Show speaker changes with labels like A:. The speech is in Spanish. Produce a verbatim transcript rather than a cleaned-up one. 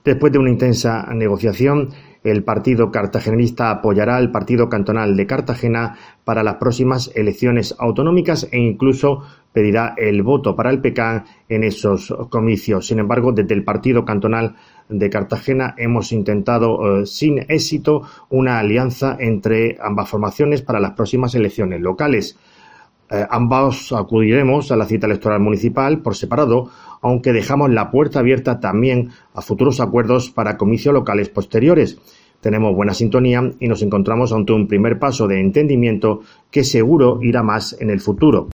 A: Después de una intensa negociación, el partido cartagenista apoyará al partido cantonal de Cartagena para las próximas elecciones autonómicas e incluso pedirá el voto para el P C A N en esos comicios. Sin embargo, desde el partido cantonal de Cartagena hemos intentado, eh, sin éxito, una alianza entre ambas formaciones para las próximas elecciones locales. Eh, ambos acudiremos a la cita electoral municipal por separado, aunque dejamos la puerta abierta también a futuros acuerdos para comicios locales posteriores. Tenemos buena sintonía y nos encontramos ante un primer paso de entendimiento que seguro irá más en el futuro.